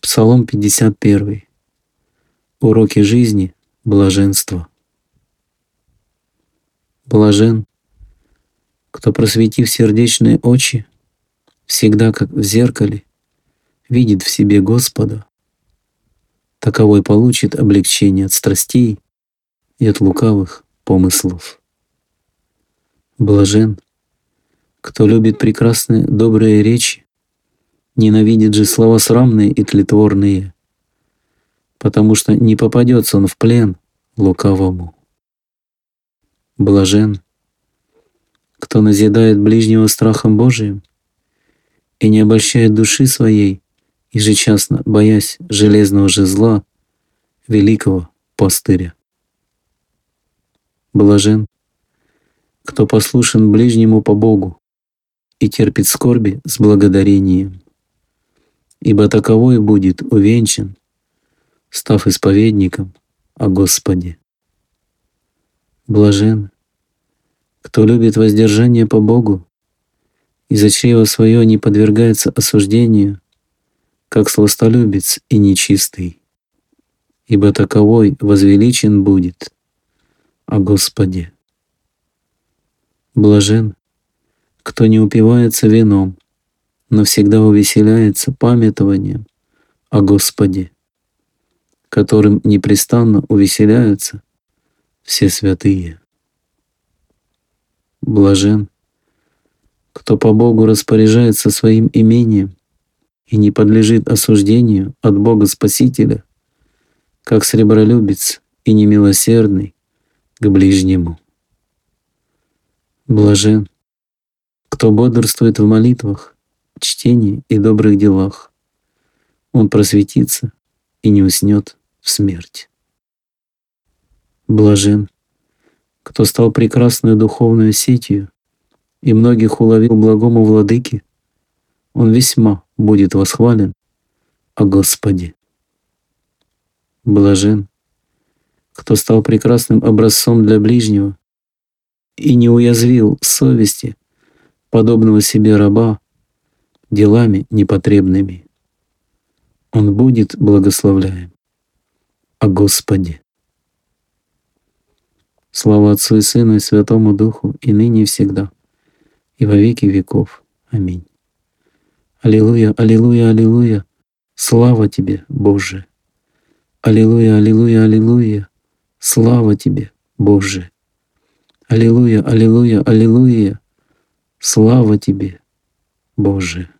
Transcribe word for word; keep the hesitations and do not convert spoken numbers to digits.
Псалом пятьдесят один. Уроки жизни, блаженство. Блажен, кто, просветив сердечные очи, всегда, как в зеркале, видит в себе Господа. Таковой получит облегчение от страстей и от лукавых помыслов. Блажен, кто любит прекрасные добрые речи, ненавидит же слова срамные и тлетворные, потому что не попадется он в плен лукавому. Блажен, кто назидает ближнего страхом Божиим и не обольщает души своей, ежечасно боясь железного жезла великого пастыря. Блажен, кто послушен ближнему по Богу и терпит скорби с благодарением, ибо таковой будет увенчан, став исповедником о Господе. Блажен, кто любит воздержание по Богу и за чрево свое не подвергается осуждению, как сластолюбец и нечистый, ибо таковой возвеличен будет о Господе. Блажен, кто не упивается вином, но всегда увеселяется памятованием о Господе, которым непрестанно увеселяются все святые. Блажен, кто по Богу распоряжается своим имением и не подлежит осуждению от Бога Спасителя, как сребролюбец и немилосердный к ближнему. Блажен, кто бодрствует в молитвах, чтении и добрых делах. Он просветится и не уснет в смерть. Блажен, кто стал прекрасную духовную сетью и многих уловил благому владыке, он весьма будет восхвален о Господе. Блажен, кто стал прекрасным образцом для ближнего и не уязвил совести подобного себе раба делами непотребными. Он будет благословляем о Господе. Слава Отцу и Сыну и Святому Духу, и ныне и всегда, и во веки веков. Аминь. Аллилуйя, аллилуйя, аллилуйя. Слава Тебе, Боже. Аллилуйя, аллилуйя, аллилуйя. Слава Тебе, Боже. Аллилуйя, аллилуйя, аллилуйя. Слава Тебе, Боже.